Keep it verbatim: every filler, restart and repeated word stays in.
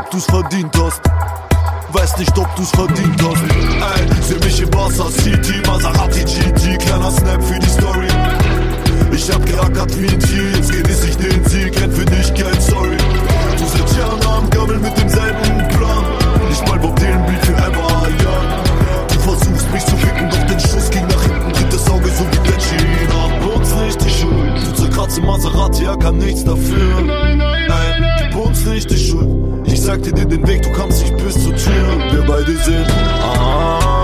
ob du's verdient hast. Weiß nicht, ob du's verdient hast. Ey, seh mich im Barca City, Maserati G T, kleiner Snap für die Story. Ich hab geackert wie ein Tier, jetzt genieß ich den Sieg, renn für dich Geld, sorry. Du seit Jahren am Gammel mit demselben Plan. Ich mal Bob Dylan Beat für ever, ja. Du versuchst mich zu ficken, doch den Schuss ging nach hinten, drittes Auge so wie Petschi. Bei uns nicht die Schuld, du zerkratzt im Maserati, er kann nichts dafür. Ey, bei uns nicht die Schuld. Ich sagte dir den Weg, du kamst nicht bis zur Tür. Wir beide sind ah